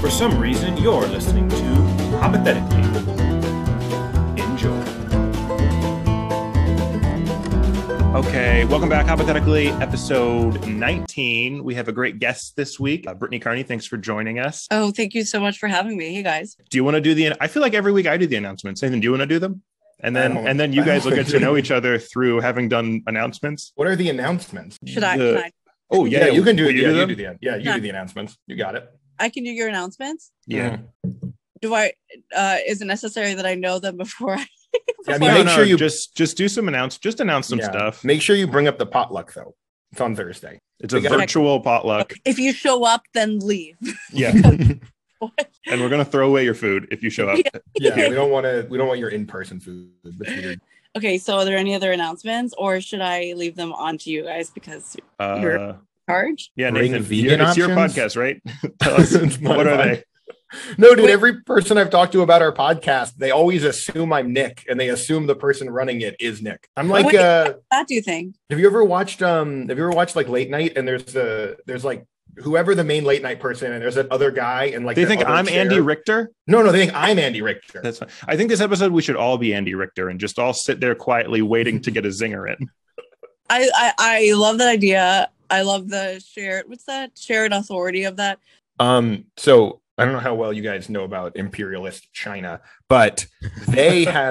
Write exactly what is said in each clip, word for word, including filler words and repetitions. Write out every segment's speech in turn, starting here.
For some reason, you're listening to Hypothetically. Enjoy. Okay, welcome back. Hypothetically, episode nineteen. We have a great guest this week. Uh, Brittany Carney, thanks for joining us. Oh, thank you so much for having me. Hey, guys. Do you want to do the... I feel like every week I do the announcements. Nathan, do you want to do them? And then and then you guys will get to know each other through having done announcements. What are the announcements? Should I? The, can I oh, yeah. Yeah, you can do Will it. you Yeah, do you them? do the yeah, you Yeah. do the announcements. You got it. I can do your announcements. Yeah. Mhm. Do I? Uh, is it necessary that I know them before I? Yeah, I before mean, No, make no, sure you just just do some announce. Just announce some yeah. stuff. Make sure you bring up the potluck though. It's on Thursday. It's a We gotta- virtual potluck. If you show up, then leave. Yeah. And we're gonna throw away your food if you show up. Yeah, we don't want to. We don't want your in-person food. That's weird. Okay, so are there any other announcements, or should I leave them on to you guys because you're in Uh, charge? yeah, Bring Nathan, vegan it's your options? podcast, right? Tell us, It's my what are pod- they? No, dude. Wait. Every person I've talked to about our podcast, they always assume I'm Nick, and they assume the person running it is Nick. I'm like, Wait. uh, That do you think? have you ever watched? Um, have you ever watched like late night? And there's the there's like whoever the main late night person, and there's that other guy, and like They their think other I'm chair. Andy Richter. No, no, they think I'm Andy Richter. That's fine. I think this episode we should all be Andy Richter and just all sit there quietly waiting to get a zinger in. I, I I love that idea. I love the shared. What's that? Shared authority of that. Um, so I don't know how well you guys know about imperialist China, but they had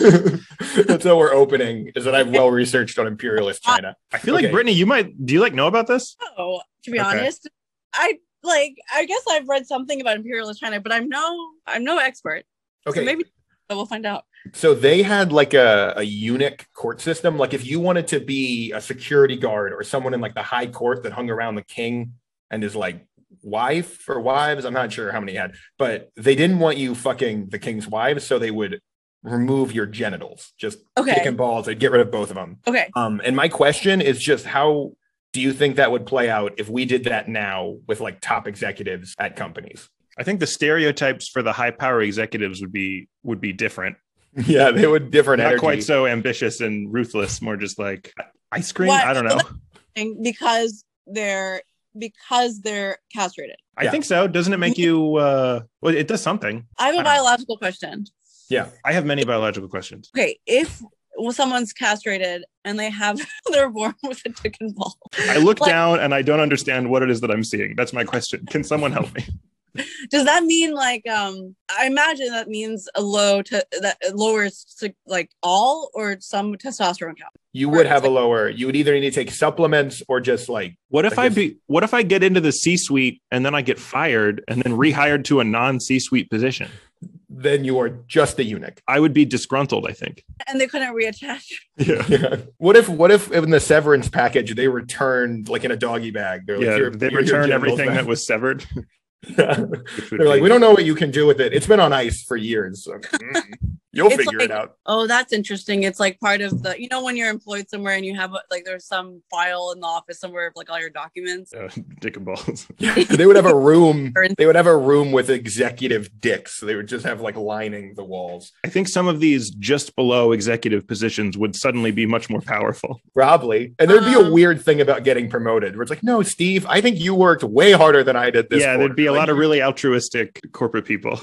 that's how we're opening, is that I've well researched on imperialist China. I feel Okay. like Brittany, you might. Do you like know about this? Oh, to be Okay. honest, I like. I guess I've read something about imperialist China, but I'm no. I'm no expert. Okay. So maybe we'll find out. So they had like a, a eunuch court system. Like if you wanted to be a security guard or someone in like the high court that hung around the king and his like wife or wives, I'm not sure how many he had, but they didn't want you fucking the king's wives, so they would remove your genitals, just Okay. kicking balls. They'd get rid of both of them. Okay. Um, and my question is just how do you think that would play out if we did that now with like top executives at companies? I think the stereotypes for the high power executives would be would be different. Yeah, they would different Not energy. quite so ambitious and ruthless. More just like ice cream. What? I don't know. And because they're because they're castrated. I Yeah. think so. Doesn't it make you? Uh, well, it does something. I have I a don't know. biological question. Yeah. I have many biological questions. Okay, if well, someone's castrated and they have they're born with a dick and ball, I look Like- down and I don't understand what it is that I'm seeing. That's my question. Can someone help me? does that mean like um? I imagine that means a low to that lowers to like all or some testosterone count. You would have a lower, you would either need to take supplements or just like, What if I I, guess- be? What if I get into the C-suite and then I get fired and then rehired to a non-C-suite position? then you are just a eunuch. I would be disgruntled. I think. And they couldn't reattach. Yeah. Yeah. What if, what if in the severance package, they returned like in a doggy bag? They're like, Yeah. "Here- They here are your return genitals everything back." that was severed. Yeah. which would They're like, be- we don't know what you can do with it. It's been on ice for years. So, mm, you'll It's figure like- it out. Oh, that's interesting. It's like part of the you know when you're employed somewhere and you have like there's some file in the office somewhere of like all your documents. Uh, dick and balls. They would have a room. They would have a room with executive dicks. They would just have like lining the walls. I think some of these just below executive positions would suddenly be much more powerful. Probably. And there'd be a Um, weird thing about getting promoted where it's like, no, Steve, I think you worked way harder than I did this. Yeah, there'd quarter." be a Like, lot of really altruistic corporate people.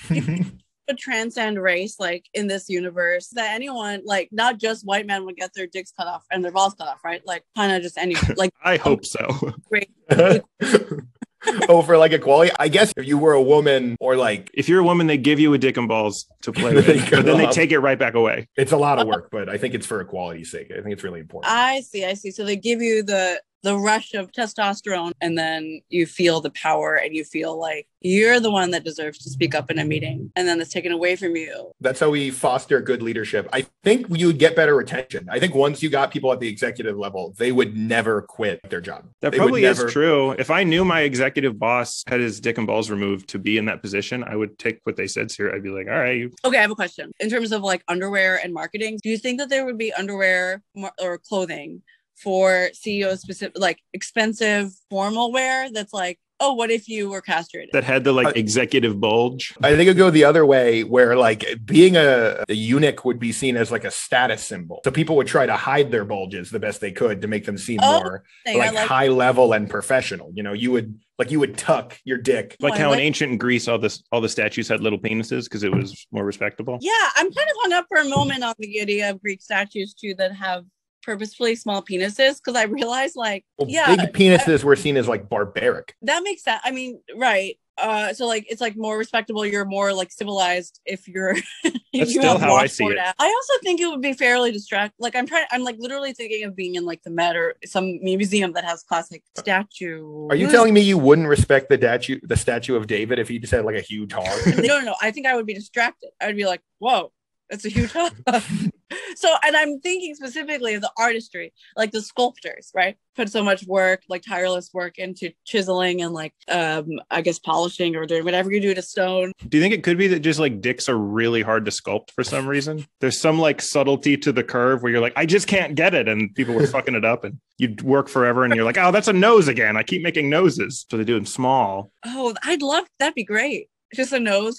A transcend race like in this universe that anyone like not just white men would get their dicks cut off and their balls cut off, right? Like kind of just anyone like I hope so. great. oh, for like equality. I guess if you were a woman or like, If you're a woman, they give you a dick and balls to play They with, cut but then they off. take it right back away. it's a lot of work, but I think it's for equality's sake. I think it's really important. I see, I see. So they give you the the rush of testosterone and then you feel the power and you feel like you're the one that deserves to speak up in a meeting and then it's taken away from you. That's how we foster good leadership. I think you would get better retention. I think once you got people at the executive level, they would never quit their job. That They would probably never- is true. If I knew my executive boss had his dick and balls removed to be in that position, I would take what they said here. I'd be like, all right, you Okay, I have a question. In terms of like underwear and marketing, do you think that there would be underwear mar- or clothing for C E Os specific, like expensive formal wear that's like, oh, what if you were castrated? That had the like Uh, executive bulge. I think it'd go the other way where like being a, a eunuch would be seen as like a status symbol. So people would try to hide their bulges the best they could to make them seem Oh, more thing. I like, like- high level and professional. You know, you would like you would tuck your dick. Like I how like- in ancient Greece, all this, all the statues had little penises because it was more respectable. Yeah, I'm kind of hung up for a moment on the idea of Greek statues too that have purposefully small penises because I realized like, Well, yeah, big penises were seen as like barbaric. that makes sense. I mean, right. Uh, so like it's like more respectable. You're more like civilized if you're. if That's you still have how I washboard see it. abs. I also think it would be fairly distract. Like I'm trying. I'm like literally thinking of being in like the Met or some museum that has classic statue. Are you telling me you wouldn't respect the statue, the statue of David, if he just had like a huge hog? No, no, no. I think I would be distracted. I would be like, whoa, that's a huge hug. So, and I'm thinking specifically of the artistry, like the sculptors, right? Put so much work, like tireless work into chiseling and like, um, I guess polishing or doing whatever you do to stone. Do you think it could be that just like dicks are really hard to sculpt for some reason? There's some like subtlety to the curve where you're like, I just can't get it. And people were fucking it up and you'd work forever and you're like, oh, that's a nose again. I keep making noses. So they do them small. Oh, I'd love, that'd be great. Just a nose.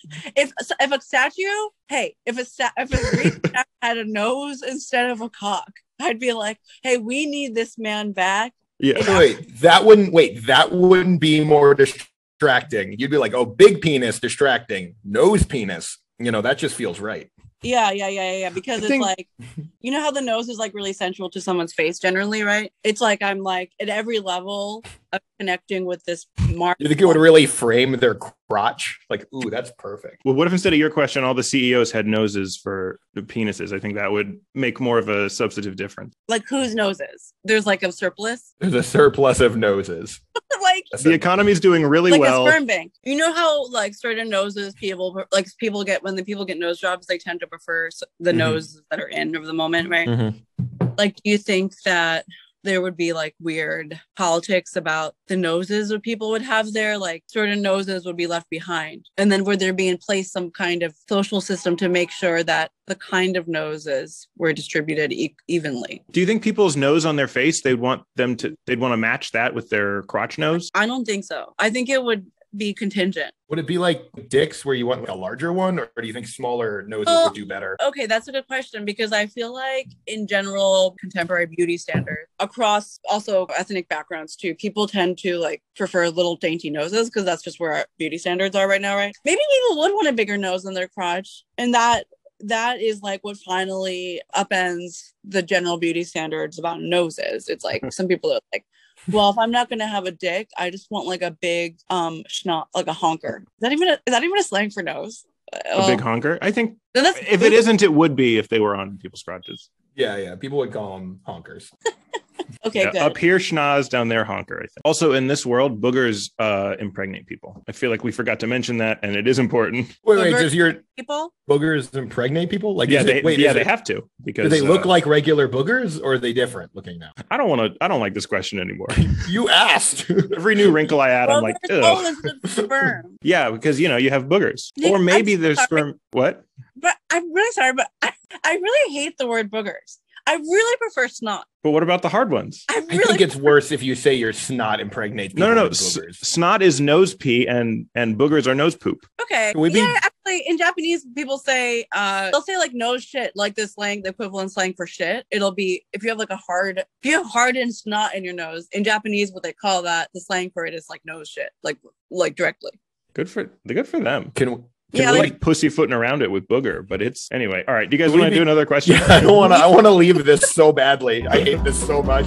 If if a statue, hey, if a sta- if a Greek statue had a nose instead of a cock, I'd be like, hey, we need this man back. Yeah. So wait, that wouldn't wait, that wouldn't be more distracting. You'd be like, oh, big penis, distracting, nose penis. You know, that just feels right. Yeah, yeah, yeah, yeah, yeah. Because I it's think- like, you know how the nose is like really central to someone's face generally, right? It's like I'm like at every level of connecting with this mark. You think it would really frame their crotch? Like, ooh, that's perfect. Well, what if instead of your question, all the C E Os had noses for the penises? I think that would make more of a substantive difference. Like whose noses? There's like a surplus. There's a surplus of noses. Like That's The a- economy's doing really like well. a sperm bank. You know how like certain noses people like people get when the people get nose jobs, they tend to prefer s- the Mhm. noses that are in of the moment, right? Mhm. Like, do you think that there would be like weird politics about the noses that people would have there? Like certain noses would be left behind. And then would there be in place some kind of social system to make sure that the kind of noses were distributed e- evenly? Do you think people's nose on their face, they'd want them to, they'd want to match that with their crotch nose? I don't think so. I think it would be contingent. Would it be like dicks where you want like a larger one, or do you think smaller noses Oh. would do better? Okay, that's a good question because I feel like in general, contemporary beauty standards across also ethnic backgrounds too, people tend to like prefer little dainty noses because that's just where our beauty standards are right now, right? Maybe people would want a bigger nose than their crotch, and that that is like what finally upends the general beauty standards about noses. It's like some people are like, well, if I'm not gonna have a dick, I just want like a big um schnoz, like a honker. Is that even a, is that even a slang for nose? A big honker? I think Then that's- if it isn't, it would be if they were on people's crotches. Yeah, yeah. People would call them honkers. okay, Yeah, good. up here, schnoz, down there, honker. I think. Also, in this world, boogers uh, impregnate people. I feel like we forgot to mention that, and it is important. Wait, wait. Booger- Does your People. boogers impregnate people? Like, yeah, is they, it, wait, yeah, is they it- have to because Do they look uh, like regular boogers, or are they different looking now? I don't want to. I don't like this question anymore. You asked. Every new wrinkle I add, I'm like, Well, there's ugh. all this sperm. Yeah, because you know you have boogers, Nick, or maybe I'm there's sorry. sperm. What? But I'm really sorry, but I, I really hate the word boogers. I really prefer snot. But what about the hard ones? I I really think it's worse if you say your snot impregnates people No, no, no. with S- boogers. snot is nose pee, and and boogers are nose poop. okay. Can we be- Yeah, actually, in Japanese, people say uh, they'll say like nose shit, like the slang, the equivalent slang for shit. It'll be if you have like a hard, if you have hardened snot in your nose. In Japanese, what they call that, the slang for it is like nose shit, like like directly. Good for good for them. Can Can Yeah, we, like- like pussyfooting around it with booger, but it's anyway. All right, do you guys Can we want to be- do another question? yeah, I don't want to. I want to leave this so badly. I hate this so much.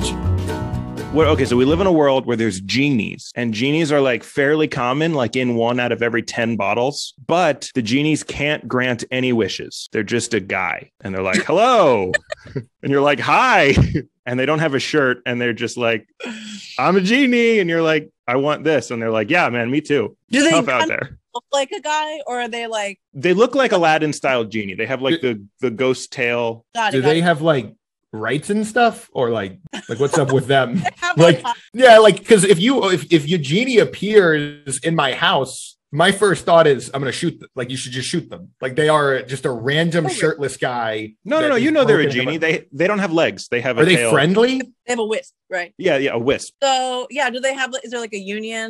Well, okay, so we live in a world where there's genies, and genies are like fairly common, like in one out of every ten bottles. But the genies can't grant any wishes. They're just a guy, and they're like, "Hello," and you're like, "Hi," and they don't have a shirt, and they're just like, "I'm a genie," and you're like, "I want this," and they're like, "Yeah, man, me too." Do they Tough out kind of there. look like a guy, or are they like They look like Aladdin style genie. They have like the the ghost tail. got it? Do got they it. have like rights and stuff, or like like what's up with them? They have, like- like, Yeah, like because if you if if your genie appears in my house, my first thought is I'm gonna shoot them. Like you should just shoot them. Like they are just a random Oh, shirtless guy. No, no, that no. is You know they're a broken genie. about- They they don't have legs. They have a Are they tail. friendly? they have a wisp, right? Yeah, yeah, a wisp. So yeah, do they have? Is there like a union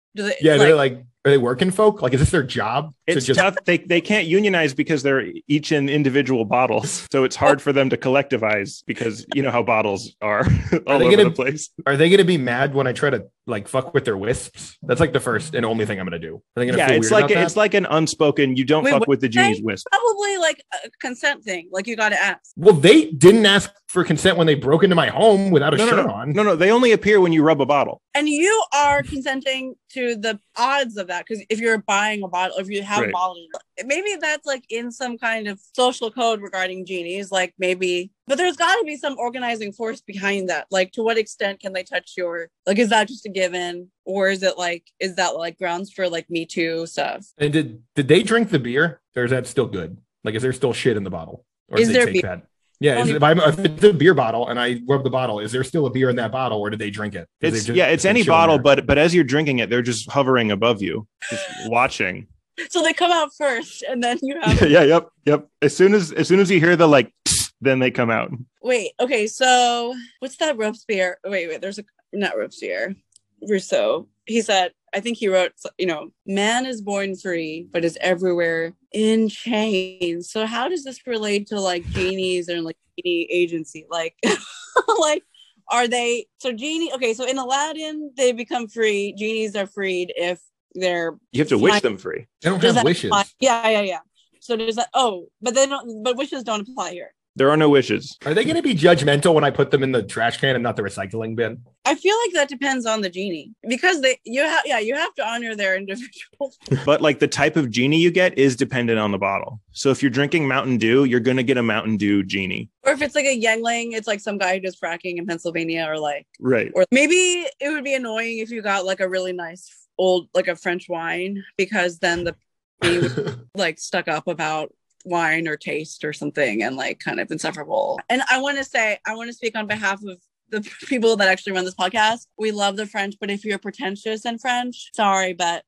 Do they? Yeah, like, they're like, are they working folk? Like, is this their job? To It's just tough. They they can't unionize because they're each in individual bottles. So it's hard for them to collectivize because you know how bottles are all they over gonna- the place. Are they going to be mad when I try to like fuck with their wisps? That's like the first and only thing I'm going to do. Are they going to Yeah, feel it's weird like about it's that? like an unspoken. You don't Wait, fuck what with the did you say? genie's wisp. probably like a consent thing. Like you got to ask. Well, they didn't ask for consent when they broke into my home without a No, no, shirt no, on. no, no. They only appear when you rub a bottle. And you are consenting to the odds of that because if you're buying a bottle, if you have Right. a bottle, maybe that's like in some kind of social code regarding genies, like maybe, but there's got to be some organizing force behind that. Like, to what extent can they touch your, like, is that just a given? Or is it like, is that like grounds for like Me Too stuff? And did did they drink the beer, or is that still good? Like, is there still shit in the bottle, or Is did they there take beer? that? Yeah, is Only- it, if, I'm, if it's a beer bottle and I rub the bottle, is there still a beer in that bottle, or did they drink it? Did they It's just- yeah, it's just any chill in bottle, there? but but as you're drinking it, they're just hovering above you, just watching. So they come out first and then you have, yeah, yep, yep. As soon as as soon as you hear the like, then they come out. wait, okay. So what's that Robespierre? Wait, wait, there's a, not Robespierre, Rousseau. He said, I think he wrote, you know, man is born free, but is everywhere in chains. So how does this relate to like genies and like genie agency? Like, like, are they, so genie, okay, so in Aladdin, they become free. Genies are freed if they're, You have to wish My- them free. They don't does have that wishes. apply? Yeah, yeah, yeah. So there's that, oh, but they don't, but wishes don't apply here. There are no wishes. Are they going to be judgmental when I put them in the trash can and not the recycling bin? I feel like that depends on the genie because they, you have, yeah, you have to honor their individual. But like the type of genie you get is dependent on the bottle. So if you're drinking Mountain Dew, you're going to get a Mountain Dew genie. Or if it's like a Yangling, it's like some guy who does fracking in Pennsylvania, or like, Right. or maybe it would be annoying if you got like a really nice old, like a French wine, because then the genie would like stuck up about wine or taste or something and like kind of insufferable. And I want to say, I want to speak on behalf of the people that actually run this podcast. We love the French, but if you're pretentious in French, sorry, but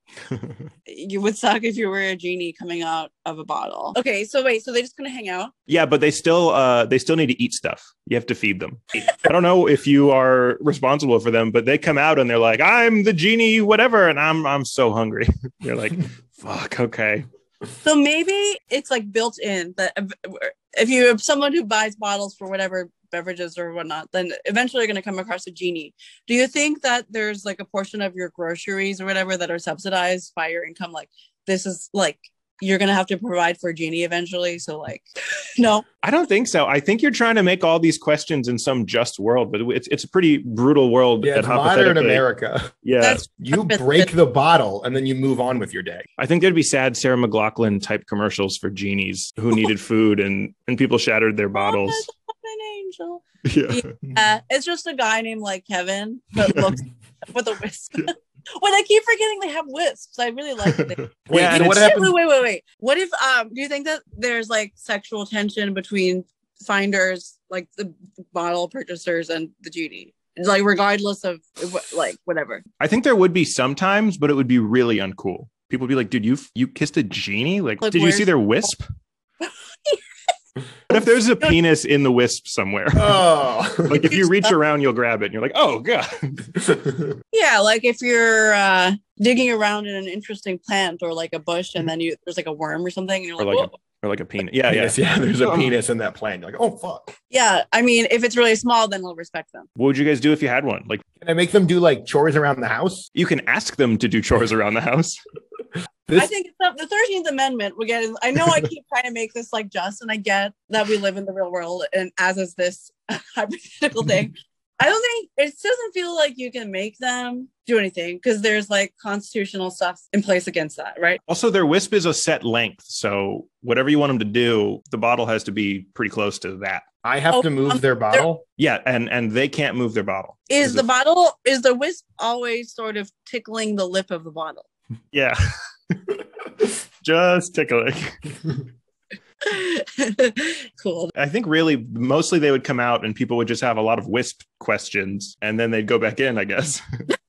you would suck if you were a genie coming out of a bottle. Okay, so wait, so they just kind of hang out? Yeah, but they still uh they still need to eat stuff. You have to feed them. I don't know if you are responsible for them, but they come out and they're like, I'm the genie, whatever, and I'm I'm so hungry. You're like, fuck, okay. So maybe it's like built in that if you have someone who buys bottles for whatever beverages or whatnot, then eventually you're going to come across a genie. Do you think that there's like a portion of your groceries or whatever that are subsidized by your income? Like, this is like, you're going to have to provide for a genie eventually. So like, no. I don't think so. I think you're trying to make all these questions in some just world, but it's it's a pretty brutal world. Yeah, that it's modern hypothetically- America. Yeah, That's You break the bottle and then you move on with your day. I think there'd be sad Sarah McLaughlin type commercials for genies who needed food and and people shattered their bottles. Oh, an angel. Yeah. Uh, it's just a guy named like Kevin, but looks with a wisp. Wait, I keep forgetting they have wisps. I really like it. Wait, Yeah, so and what it's- happens? Wait, wait, wait, wait. What if um do you think that there's like sexual tension between finders, like the bottle purchasers and the genie? Like regardless of what, like whatever. I think there would be sometimes, but it would be really uncool. People would be like, dude, you you kissed a genie? Like, Like, did you where's- see their wisp? What if there's a penis in the wisp somewhere? Oh, Like if you reach around, you'll grab it and you're like, oh god. Yeah, like if you're uh digging around in an interesting plant or like a bush and then you there's like a worm or something and you're Or like, like whoa. Or like a penis. Yeah, yeah. yes, yeah. There's a Oh. penis in that plant. You're like, oh fuck. Yeah, I mean if it's really small then we'll respect them. What would you guys do if you had one? Like Can I make them do like chores around the house? you can ask them to do chores around the house. This I think it's not, the thirteenth Amendment will get in. I know I keep trying to make this like just, and I get that we live in the real world, and as is this hypothetical thing. I don't think it doesn't feel like you can make them do anything because there's like constitutional stuff in place against that, right? Also, their wisp is a set length. So whatever you want them to do, the bottle has to be pretty close to that. I have Oh, to move um, their bottle. Yeah, and and they can't move their bottle. Is Is the it- bottle, is the wisp always sort of tickling the lip of the bottle? Yeah. Just tickling. Cool. I think really mostly they would come out and people would just have a lot of wisp questions and then they'd go back in, I guess.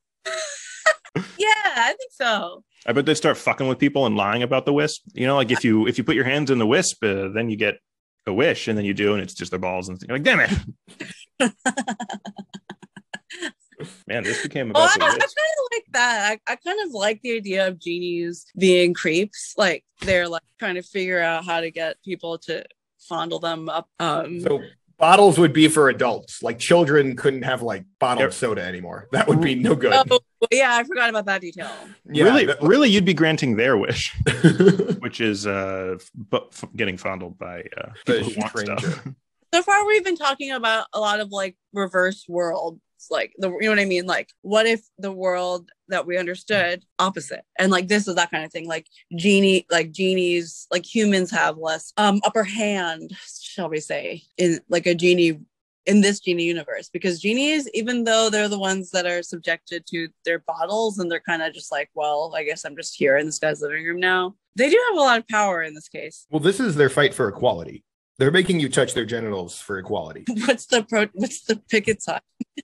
Yeah, I think so. I bet they'd start fucking with people and lying about the wisp. You know, like if you if you put your hands in the wisp, uh, then you get a wish, and then you do, and it's just their balls, and you're like, damn it. Man, this became Oh, about I, I the kind of like that. I, I kind of like the idea of genies being creeps. Like they're like trying to figure out how to get people to fondle them up. Um, So bottles would be for adults. Like children couldn't have like bottled Yep. soda anymore. That would be no good. oh, yeah, I forgot about that detail. Yeah, really, that- really, you'd be granting their wish, which is uh, f- f- getting fondled by uh, people who want stranger. stuff. So far, we've been talking about a lot of like reverse worlds, like the, you know what I mean? Like, what if the world that we understood opposite? And like, this is that kind of thing. Like genie, like genies, like humans have less um upper hand, shall we say, in like a genie in this genie universe, because genies, even though they're the ones that are subjected to their bottles and they're kind of just like, well, I guess I'm just here in this guy's living room now. They do have a lot of power in this case. Well, this is their fight for equality. They're making you touch their genitals for equality. What's the pro? What's the picket sign?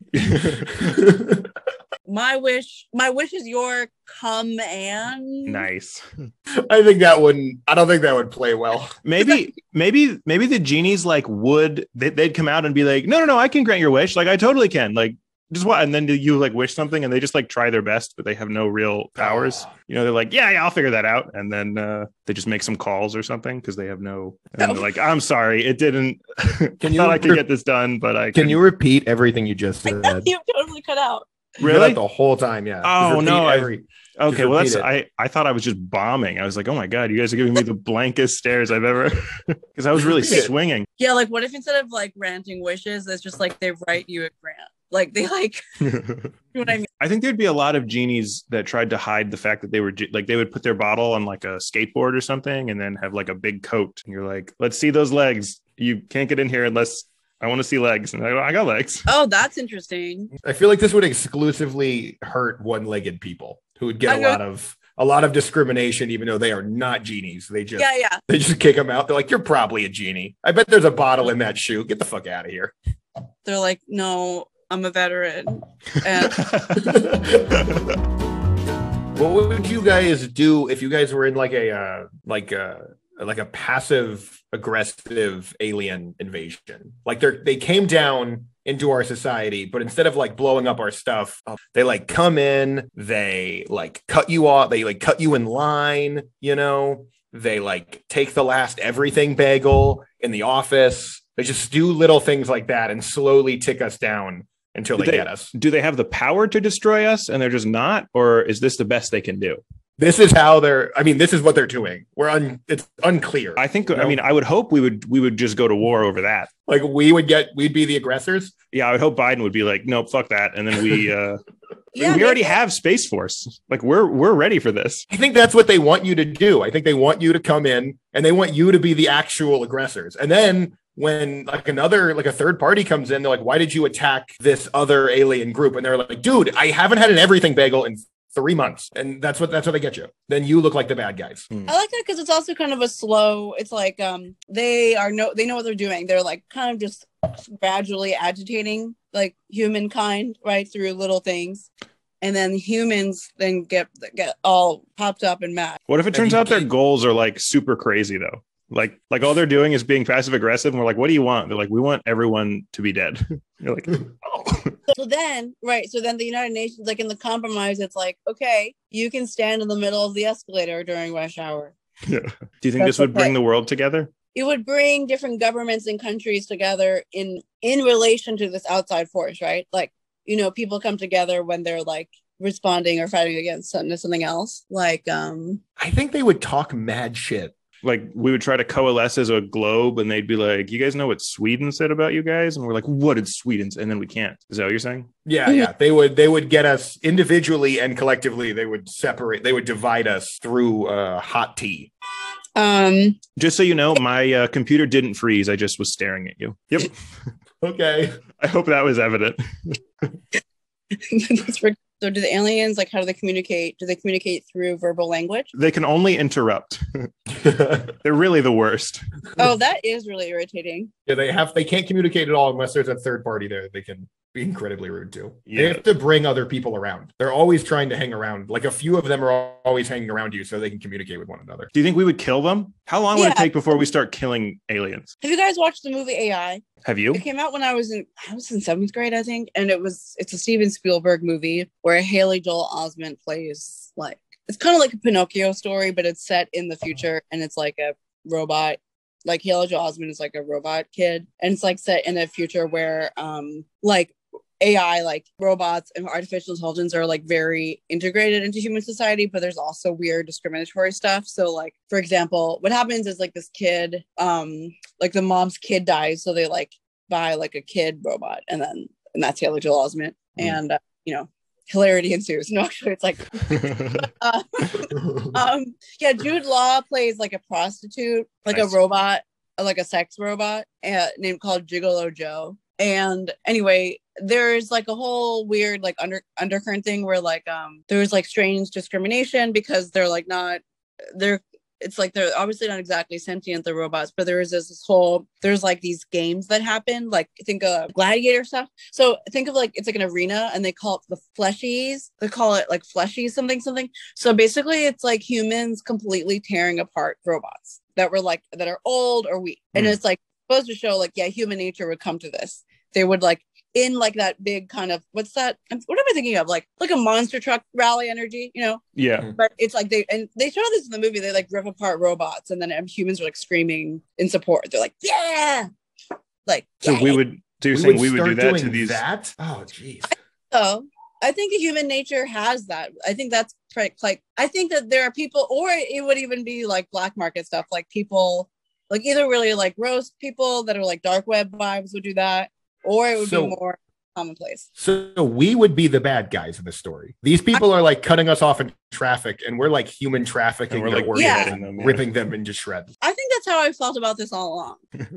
My wish, my wish is your come and Nice. I think that wouldn't. I don't think that would play well. Maybe, maybe, maybe the genies like would they, they'd come out and be like, no, no, no, I can grant your wish. Like I totally can. Like just what? And then do you like wish something and they just like try their best, but they have no real powers. Oh. You know, they're like, yeah, yeah, I'll figure that out. And then uh, they just make some calls or something because they have no. And they're like, I'm sorry, it didn't. Can I you thought I could re- get this done, but I Can couldn't. you repeat everything you just said? you totally cut out. You did Really? that the whole time, yeah. Oh, Just repeat no, I- every- Okay, well, that's repeat I. I thought I was just bombing. I was like, oh my god, you guys are giving me the blankest stares I've ever. Because I was really Repeat it. swinging. Yeah, like what if instead of like granting wishes, it's just like they write you a grant? Like they like, you know what I mean? I think there'd be a lot of genies that tried to hide the fact that they were ge- like they would put their bottle on like a skateboard or something and then have like a big coat. And you're like, let's see those legs. You can't get in here unless I want to see legs. And I go, I got legs. Oh, that's interesting. I feel like this would exclusively hurt one-legged people who would get I a know- lot of a lot of discrimination, even though they are not genies. They just Yeah, yeah. they just kick them out. They're like, you're probably a genie. I bet there's a bottle in that shoe. Get the fuck out of here. They're like, no, I'm a veteran. And What would you guys do if you guys were in like a uh, like a like a passive aggressive alien invasion? Like they they came down into our society, but instead of like blowing up our stuff, they like come in, they like cut you off, they like cut you in line, you know, they like take the last everything bagel in the office. They just do little things like that and slowly tick us down until Do they, they- get us. Do they have the power to destroy us and they're just not? Or is this the best they can do? This is how they're, I mean, this is what they're doing. We're un, it's unclear. I think, You I know? mean, I would hope we would we would just go to war over that. Like we would get, we'd be the aggressors. Yeah, I would hope Biden would be like, nope, fuck that. And then we uh yeah, we already they- have Space Force. Like we're we're ready for this. I think that's what they want you to do. I think they want you to come in and they want you to be the actual aggressors. And then when like another, like a third party comes in, they're like, why did you attack this other alien group? And they're like, dude, I haven't had an everything bagel in three months. And that's what, that's what they get you. Then you look like the bad guys. I like that because it's also kind of a slow, it's like um they are no they know what they're doing. They're like kind of just gradually agitating like humankind, right, through little things. And then humans then get get all popped up and mad. What if it turns you out their keep- goals are like super crazy though? Like like all they're doing is being passive aggressive and we're like, what do you want? They're like, we want everyone to be dead. You're like, oh. So then, right, so then the United Nations, like in the compromise, it's like, okay, you can stand in the middle of the escalator during rush hour. Yeah. Do you think That's this would bring okay. the world together? It would bring different governments and countries together in in relation to this outside force, right? Like, you know, people come together when they're like responding or fighting against something, something else. Like, um, I think they would talk mad shit. Like we would try to coalesce as a globe and they'd be like, you guys know what Sweden said about you guys? And we're like, what did Sweden say? And then we can't. Is that what you're saying? Yeah, yeah. They would they would get us individually and collectively. They would separate, they would divide us through uh, hot tea. um, Just so you know, my uh, computer didn't freeze. I just was staring at you. Yep. Okay. I hope that was evident. that's for- so do the aliens, like, how do they communicate? Do they communicate through verbal language? They can only interrupt. They're really the worst. Oh, that is really irritating. Yeah, they have. They can't communicate at all unless there's a third party there. They can be incredibly rude too. Yeah. They have to bring other people around. They're always trying to hang around. Like a few of them are always hanging around you so they can communicate with one another. Do you think we would kill them? How long would Yeah. it take before we start killing aliens? Have you guys watched the movie A I? Have you? It came out when I was in I was in seventh grade, I think, and it was it's a Steven Spielberg movie where Haley Joel Osment plays like it's kind of like a Pinocchio story, but it's set in the future and it's like a robot. Like Haley Joel Osment is like a robot kid, and it's like set in a future where um like A I, like robots and artificial intelligence are like very integrated into human society, but there's also weird discriminatory stuff. So like, for example, what happens is like this kid, um, like the mom's kid dies. So they like buy like a kid robot and then, and that's Haley Joel Osment. Mm. And, uh, you know, hilarity ensues. No, actually it's like, uh, um, yeah, Jude Law plays like a prostitute, like nice. a robot, like a sex robot uh, named called Gigolo Joe. And anyway, there's like a whole weird like under undercurrent thing where like um there's like strange discrimination because they're like not they're it's like they're obviously not exactly sentient, the robots, but there is this, this whole there's like these games that happen, like think of gladiator stuff. So think of like it's like an arena and they call it the fleshies. They call it like fleshies something something. So basically it's like humans completely tearing apart robots that were like that are old or weak. Mm. And it's like supposed to show like yeah human nature would come to this. They would like in like that big kind of what's that what am I thinking of like like a monster truck rally energy, you know? Yeah, but it's like they and they show this in the movie. They like rip apart robots and then humans are like screaming in support. They're like yeah like so yeah. we would so you're we saying would we would do that to doing these that oh geez so I think human nature has that. I think that's like I think that there are people, or it would even be like black market stuff, like people like either really like roast people that are like dark web vibes would do that, or it would so, be more commonplace. So we would be the bad guys in this story. These people are like cutting us off in traffic, and we're like human trafficking. And we're like yeah. them, yeah. ripping them into shreds. I think that's how I felt about this all along.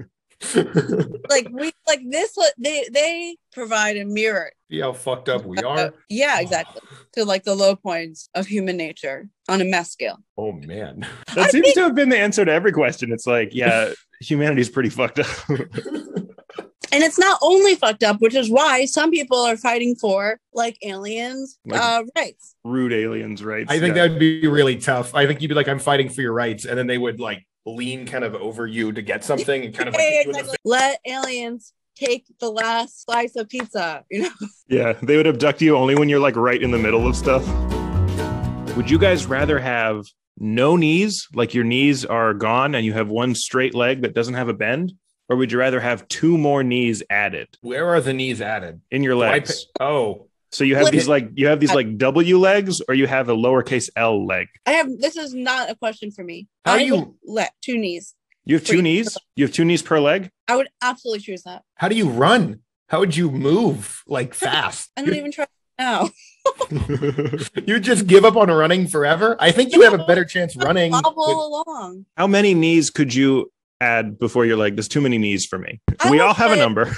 like we like this. They they provide a mirror. See how fucked up we are. Yeah, exactly. To like the low points of human nature on a mass scale. Oh man, that I seems think- to have been the answer to every question. It's like, yeah, humanity's pretty fucked up. And it's not only fucked up, which is why some people are fighting for like aliens like uh, rights. Rude aliens rights. I think yeah. that would be really tough. I think you'd be like, I'm fighting for your rights. And then they would like lean kind of over you to get something and kind of like yeah, exactly. Let aliens take the last slice of pizza, you know? Yeah, they would abduct you only when you're like right in the middle of stuff. Would you guys rather have no knees, like your knees are gone and you have one straight leg that doesn't have a bend? Or would you rather have two more knees added? Where are the knees added? In your legs. Pay- oh. So you have Let- these like you have these like W legs, or you have a lowercase L leg? I have this is not a question for me. How I do you let two knees? You have two Wait, knees? You have two knees per leg? I would absolutely choose that. How do you run? How would you move like fast? I don't even try now. You just give up on running forever? I think you have a better chance running. With- along. How many knees could you add before you're like, there's too many knees for me? I we all have say- a number.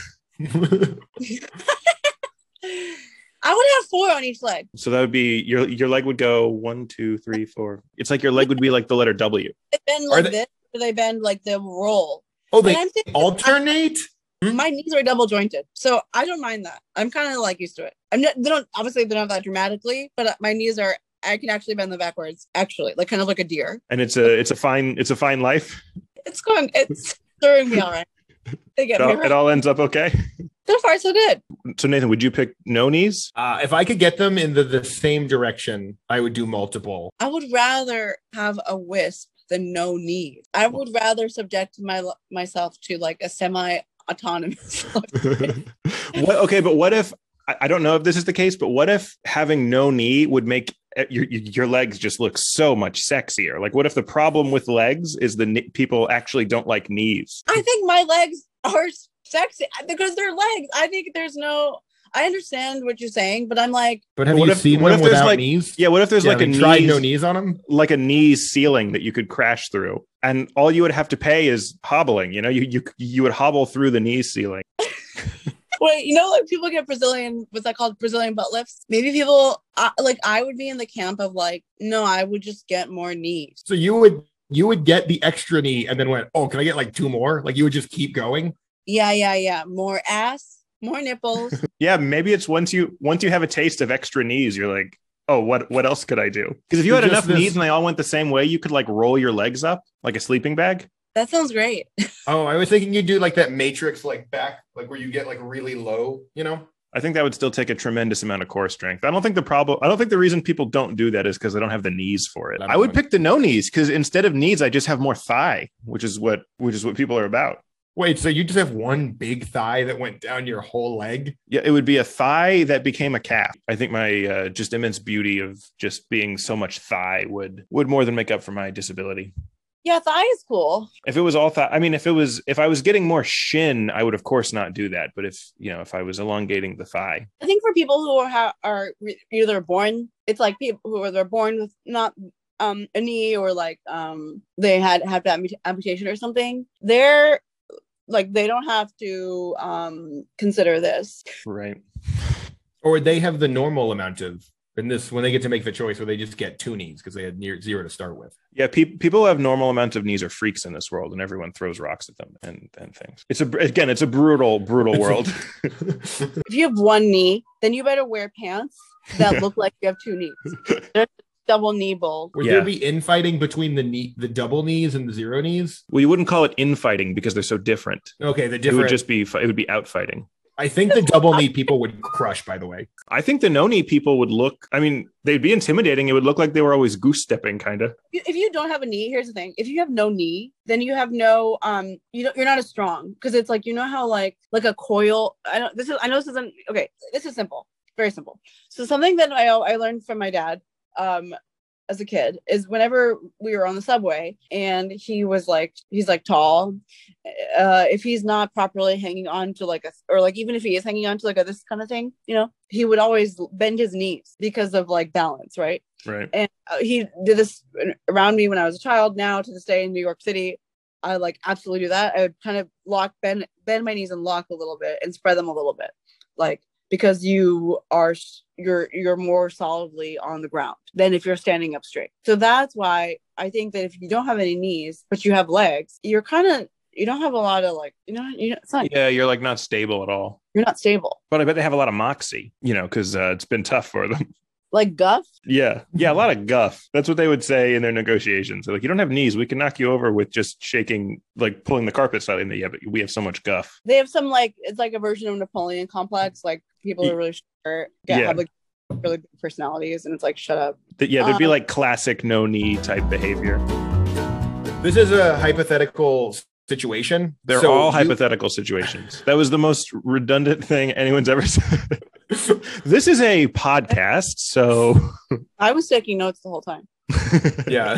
I would have four on each leg. So that would be your your leg would go one, two, three, four. It's like your leg would be like the letter W. They bend like they- this, or they bend like the roll. Oh, they alternate? My knees are double jointed, so I don't mind that. I'm kind of like used to it. I'm not. They don't obviously they don't have that dramatically, but my knees are. I can actually bend them backwards, actually, like kind of like a deer. And it's a it's a fine it's a fine life. It's going. It's serving me all right. They get it, all, me right. It all ends up okay. So far, so good. So Nathan, would you pick no knees? Uh, if I could get them in the, the same direction, I would do multiple. I would rather have a wisp than no knees. I would rather subject my myself to like a semi-autonomous. What? Okay, but what if I, I don't know if this is the case, but what if having no knee would make your your legs just look so much sexier? Like, what if the problem with legs is the ne- people actually don't like knees? I think my legs are sexy because they're legs. I think there's no. I understand what you're saying, but I'm like. But have what you if, seen what them if there's without like, knees? Yeah. What if there's yeah, like a tried knees, no knees on them, like a knees ceiling that you could crash through, and all you would have to pay is hobbling. You know, you you you would hobble through the knees ceiling. Wait, you know, like people get Brazilian, what's that called? Brazilian butt lifts. Maybe people, uh, like I would be in the camp of like, no, I would just get more knees. So you would, you would get the extra knee and then went, oh, can I get like two more? Like you would just keep going. Yeah, yeah, yeah. More ass, more nipples. Yeah, maybe it's once you once you have a taste of extra knees, you're like, oh, what what else could I do? Because if you had Just enough this- knees and they all went the same way, you could like roll your legs up like a sleeping bag. That sounds great. Oh, I was thinking you'd do like that Matrix, like back, like where you get like really low, you know? I think that would still take a tremendous amount of core strength. I don't think the problem, I don't think the reason people don't do that is because they don't have the knees for it. I would pick the no knees because instead of knees, I just have more thigh, which is what which is what people are about. Wait, so you just have one big thigh that went down your whole leg? Yeah, it would be a thigh that became a calf. I think my uh, just immense beauty of just being so much thigh would would more than make up for my disability. Yeah, thigh is cool. If it was all thigh, I mean, if it was, if I was getting more shin, I would of course not do that. But if, you know, if I was elongating the thigh. I think for people who are, ha- are re- either born, it's like people who are they're born with not um, a knee or like um, they had have that amputation or something. They're like, they don't have to um, consider this. Right. Or they have the normal amount of, in this, when they get to make the choice where they just get two knees because they had near zero to start with. Yeah, pe- people who have normal amounts of knees are freaks in this world, and everyone throws rocks at them and, and things. It's a again, it's a brutal, brutal world. If you have one knee, then you better wear pants that look like you have two knees. There's double knee bowl. Would Yeah. there be infighting between the knee, the double knees and the zero knees? Well, you wouldn't call it infighting because they're so different. Okay, the It different. would just be, fi- it would be outfighting. I think the double knee people would crush. By the way, I think the no knee people would look. I mean, they'd be intimidating. It would look like they were always goose stepping, kind of. If you don't have a knee, here's the thing: if you have no knee, then you have no um, you don't, you're not as strong because it's like, you know how like like a coil. I don't. This is I know this isn't okay. This is simple, very simple. So something that I I learned from my dad um as a kid is whenever we were on the subway and he was like he's like tall, uh if he's not properly hanging on to like a, or like even if he is hanging on to like a this kind of thing, you know, he would always bend his knees because of like balance, right? Right. And uh, he did this around me when I was a child. Now to this day in New York City, I like absolutely do that. I would kind of lock bend bend my knees and lock a little bit and spread them a little bit, like, because you are you're you're more solidly on the ground than if you're standing up straight. So that's why I think that if you don't have any knees but you have legs, you're kind of you don't have a lot of like, you know, you know, it's not, Yeah, you're like not stable at all. you're not stable. But I bet they have a lot of moxie, you know, because uh, it's been tough for them. Like guff. Yeah. Yeah. A lot of guff. That's what they would say in their negotiations. They're like, you don't have knees. We can knock you over with just shaking, like pulling the carpet slightly. And they, yeah, but we have so much guff. They have some like, it's like a version of Napoleon complex. Like people are really short, get, Yeah. have like really big personalities, and it's like, shut up. That, yeah. There'd be Um, like classic no knee type behavior. this is a hypothetical situation. They're So all you- hypothetical situations. That was the most redundant thing anyone's ever said. This is a podcast. So I was taking notes the whole time. Yeah.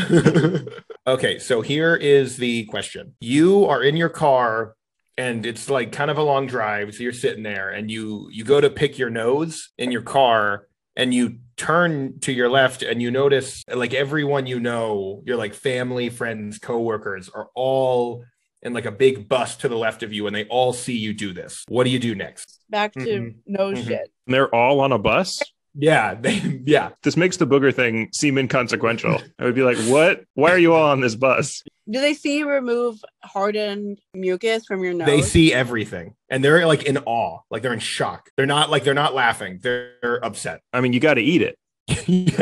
Okay, so here is the question. You are in your car and it's like kind of a long drive, so you're sitting there and you you go to pick your nose in your car and you turn to your left and you notice like everyone you know, your like family, friends, coworkers are all in like a big bus to the left of you and they all see you do this. What do you do next? Back to Mhm. nose Mhm. shit. And they're all on a bus. Yeah, they, yeah. This makes the booger thing seem inconsequential. I would be like, what? Why are you all on this bus? Do they see you remove hardened mucus from your nose? They see everything and they're like in awe, like they're in shock. They're not like they're not laughing. They're, they're upset. I mean, you got to eat it. Yeah,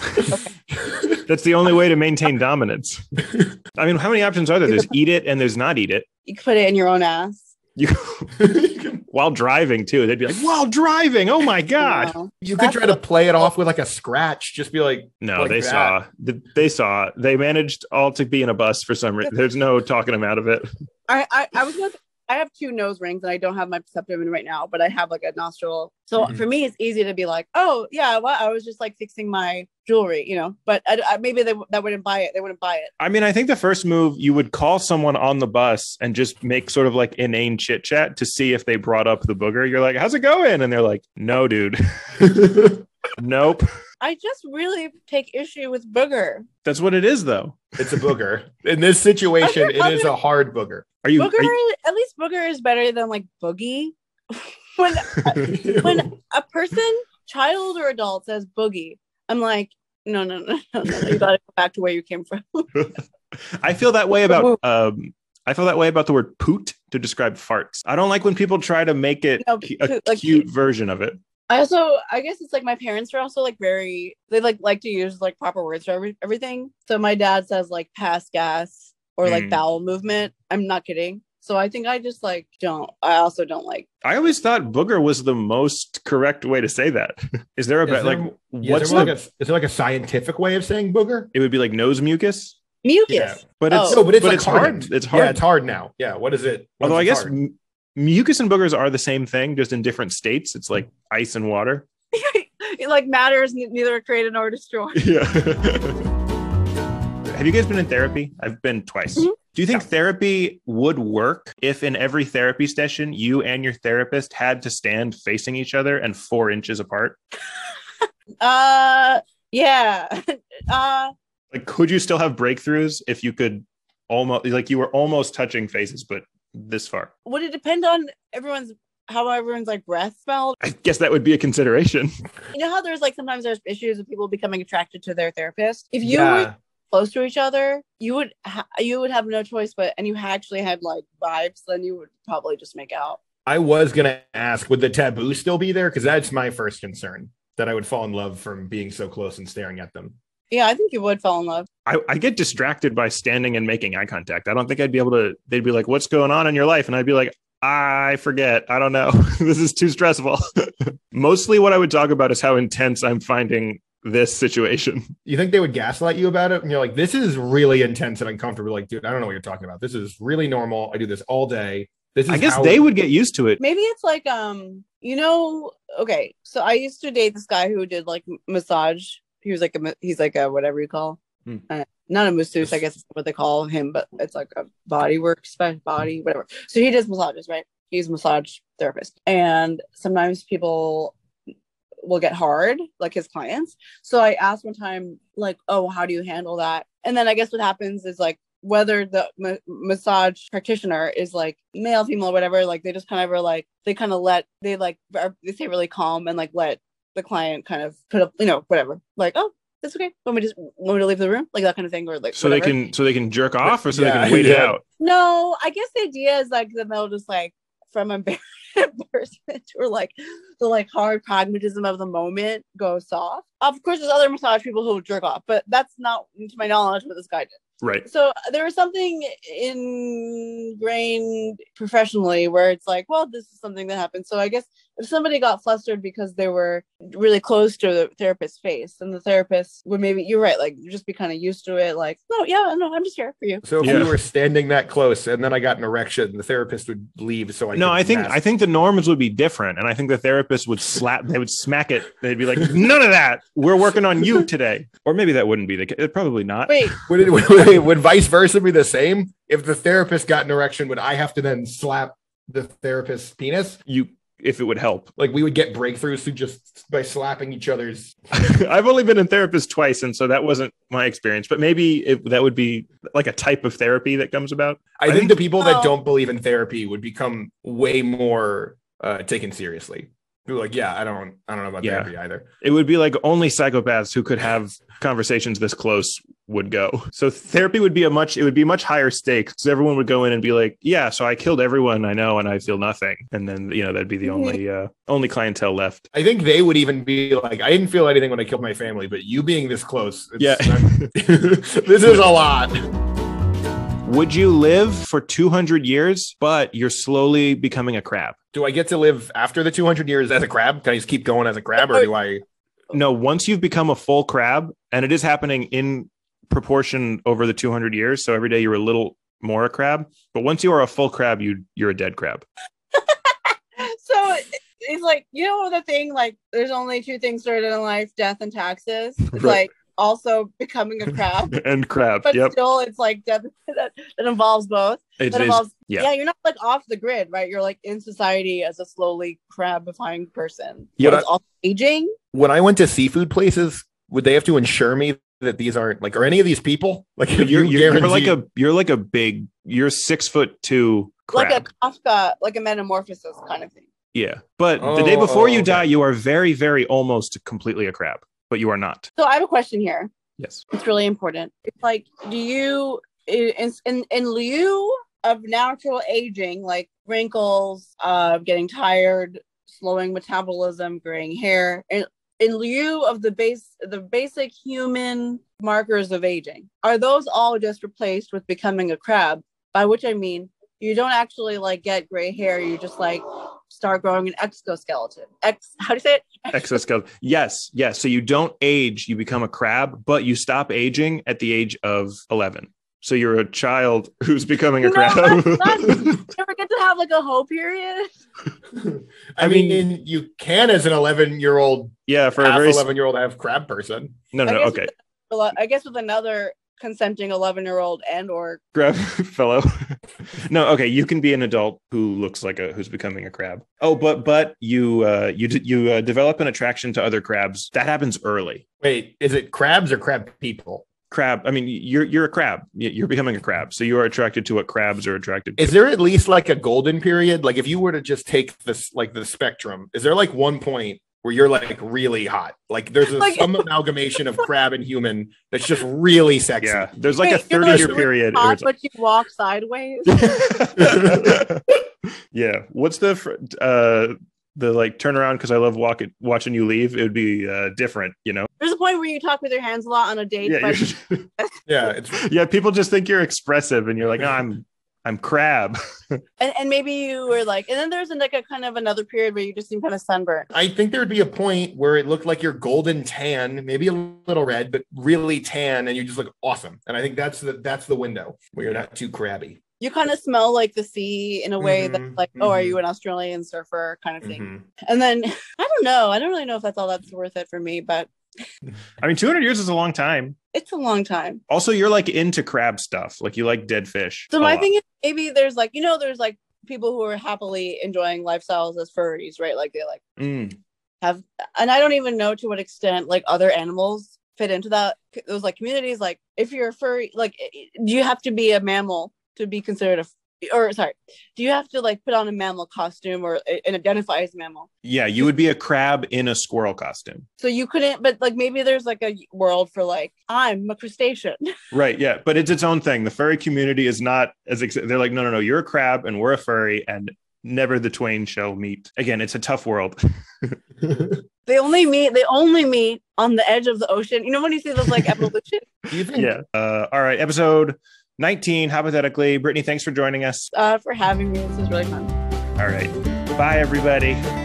you- That's the only way to maintain dominance. I mean, how many options are there? There's eat it and there's not eat it. You can put it in your own ass. You while driving too. They'd be like, while driving. Oh my God. No. You could try to play it off with like a scratch. Just be like, No, like they that. saw. They saw. They managed all to be in a bus for some reason. There's no talking them out of it. I, I, I was with, I have two nose rings and I don't have my perceptive in right now, but I have like a nostril. So Mhm. for me, it's easy to be like, oh yeah, well, I was just like fixing my jewelry, you know. But I, I, maybe they that wouldn't buy it. They wouldn't buy it. I mean, I think the first move, you would call someone on the bus and just make sort of like inane chit chat to see if they brought up the booger. You're like, how's it going? And they're like, no, dude. Nope. I just really take issue with booger. That's what it is, though. It's a booger. In this situation, it is a hard booger. Are you? Booger, Are you at least booger is better than like boogie. when when a person, child or adult, says boogie, I'm like, no, no, no, no, no. You gotta go back to where you came from. I feel that way about. Um, I feel that way about the word poot to describe farts. I don't like when people try to make it No, cu- a cu- like- cute version of it. I also, I guess it's like my parents are also like very, they like like to use like proper words for every, everything. So my dad says like pass gas or like Mm. bowel movement. I'm not kidding. So I think I just like don't, I also don't like. I always thought booger was the most correct way to say that. Is there a Is bet there- like Yeah, what's is, there the, like a, is there like a scientific way of saying booger? it would be like nose mucus, Mucus. Yeah. but it's Oh. No, but it's, but like it's hard. hardened. It's hard. Yeah, it's hard now. Yeah, what is it? What Although I is it guess hard? m- mucus and boogers are the same thing, just in different states. It's like ice and water. It like matters, ne- neither created nor destroyed. Yeah. Have you guys been in therapy? I've been twice. Mhm. Do you think Yeah. therapy would work if in every therapy session you and your therapist had to stand facing each other and four inches apart? Uh, yeah. uh, Like, could you still have breakthroughs if you could almost, like, you were almost touching faces, but this far? would it depend on everyone's how everyone's like breath smelled? I guess that would be a consideration. You know how there's like sometimes there's issues with people becoming attracted to their therapist. If you yeah. were close to each other, you would ha- you would have no choice but, and you actually had like vibes, then you would probably just make out. I was gonna ask, would the taboo still be there? Because that's my first concern, that I would fall in love from being so close and staring at them. Yeah, I think you would fall in love. I, I get distracted by standing and making eye contact. I don't think I'd be able to, they'd be like, what's going on in your life? And I'd be like, I forget. I don't know. This is too stressful. Mostly what I would talk about is how intense I'm finding this situation. You think they would gaslight you about it? And you're like, this is really intense and uncomfortable. Like, dude, I don't know what you're talking about. This is really normal. I do this all day. This is I guess how- they would get used to it. Maybe it's like um, you know, okay. So I used to date this guy who did like m- massage. He was like a ma- he's like a whatever you call, Hmm. uh, not a masseuse, I guess is what they call him, but it's like a body work, spe- body whatever. So he does massages, right? He's a massage therapist, and sometimes people will get hard, like his clients. So I asked one time, like, oh, how do you handle that? And then I guess what happens is like whether the ma- massage practitioner is like male, female, whatever, like they just kind of are like they kind of let they like are, they stay really calm and like let the client kind of put up, you know, whatever, like, oh, that's okay. Want me just want me to leave the room, like that kind of thing, or like So whatever. they can, so they can jerk off, or so Yeah, they can wait it yeah. out. No, I guess the idea is like that they'll just like from embar- embarrassment or like the like hard pragmatism of the moment go soft. Of course, there's other massage people who jerk off, but that's not, to my knowledge, what this guy did. Right. So there was something ingrained professionally where it's like, well, this is something that happened. So I guess if somebody got flustered because they were really close to the therapist's face, then the therapist would maybe, you're right, like just be kind of used to it. Like, no, yeah, no, I'm just here for you. So if Yeah. we were standing that close and then I got an erection, the therapist would leave. So I No, could I think mask- I think the norms would be different, and I think the therapist would slap. They would smack it. They'd be like, "None of that. We're working on you today." Or maybe that wouldn't be the case. Probably not. Wait, would it would, would vice versa be the same? If the therapist got an erection, would I have to then slap the therapist's penis? You, if it would help. Like we would get breakthroughs through just by slapping each other's. I've only been in therapist twice, and so that wasn't my experience. But maybe it, that would be like a type of therapy that comes about. I, I think, think- the people that Oh. don't believe in therapy would become way more uh, taken seriously. People are like, yeah, I don't, I don't know about Yeah. therapy either. It would be like only psychopaths who could have conversations this close would go. So therapy would be a much, it would be much higher stakes. So everyone would go in and be like, yeah, so I killed everyone I know and I feel nothing. And then, you know, that'd be the only, uh, only clientele left. I think they would even be like, I didn't feel anything when I killed my family, but you being this close, it's, Yeah. this is a lot. Would you live for two hundred years, but you're slowly becoming a crab? Do I get to live after the two hundred years as a crab? Can I just keep going as a crab, or do I? No, once you've become a full crab, and it is happening in proportion over the two hundred years. So every day you're a little more a crab, but once you are a full crab, you you're a dead crab. so it's like, you know, the thing, like there's only two things certain in life, death and taxes. It's Right. like also becoming a crab, And crab. but Yep. still it's like death that, that involves both. It That is. involves, yeah. yeah. you're not like off the grid, right? You're like in society as a slowly crabifying person. Yeah, But it's also aging. When I went to seafood places, would they have to ensure me that these aren't like, are any of these people? Like, if You're, you you're, you're like guarantee- a you're like a big you're six foot two crab. Like a Kafka, like a metamorphosis kind of thing. Yeah, but the day Oh, before you okay. die, you are very very almost completely a crab, but you are not. So I have a question here. Yes. It's really important. It's like, do you in in, in lieu of natural aging, like wrinkles, uh, getting tired, slowing metabolism, graying hair, and in lieu of the base, the basic human markers of aging, are those all just replaced with becoming a crab? By which I mean, you don't actually like get gray hair. You just like start growing an exoskeleton. Ex, how do you say it? Exoskeleton. Yes, yes. So you don't age, you become a crab, but you stop aging at the age of eleven. So you're a child who's becoming a No, crab. that's not- you ever get to have like a whole period? I, I mean, mean- you can as an eleven year old, Yeah, for a half very eleven year old have crab person. no, no, I no. guess Okay, with- I guess with another consenting eleven year old and or crab fellow. No, okay. You can be an adult who looks like a who's becoming a crab. Oh, but but you uh, you d- you uh, develop an attraction to other crabs. That happens early. Wait, is it crabs or crab people? Crab. I mean, you're you're a crab. Y- You're becoming a crab, so you are attracted to what crabs are attracted to. Is there at least like a golden period? Like if you were to just take this, like the spectrum, is there like one point where you're like really hot? Like there's a, Like- some amalgamation of crab and human that's just really sexy. Yeah, there's like a Wait, you're thirty year really period. where hot, it's but you walk sideways. Yeah. What's the fr- uh the like turn around because I love walking watching you leave? It would be uh different, you know. There's a point where you talk with your hands a lot on a date, Yeah, but you're- Yeah, it's yeah. People just think you're expressive, and you're like, oh, I'm I'm crab. and, and maybe you were like, and then there's like a kind of another period where you just seem kind of sunburned. I think there would be a point where it looked like you're golden tan, maybe a little red, but really tan, and you just look awesome. And I think that's the that's the window where you're not too crabby. You kind of smell like the sea in a way Mhm, that's like, oh, are mhm. you an Australian surfer kind of thing? Mhm. And then I don't know. I don't really know if that's all that's worth it for me, but I mean, two hundred years is a long time. it's a long time. Also, you're like into crab stuff. Like you like dead fish. So a my lot. thing is maybe there's like, you know, there's like people who are happily enjoying lifestyles as furries, right? Like they like Mm. have, and I don't even know to what extent like other animals fit into that. Those like communities, like if you're a furry, like do you have to be a mammal to be considered a, or sorry, do you have to like put on a mammal costume or and identify as a mammal? Yeah, you would be a crab in a squirrel costume. So you couldn't, but like maybe there's like a world for like, I'm a crustacean. Right. Yeah. But it's its own thing. The furry community is not as, ex- they're like, no, no, no, you're a crab and we're a furry and never the twain shall meet. Again, it's a tough world. They only meet, they only meet on the edge of the ocean. You know, when you see those like evolution, Do you think Yeah. Uh, all right. Episode nineteen, hypothetically. Brittany, thanks for joining us. uh, for having me. This is really fun. All right. Bye, everybody.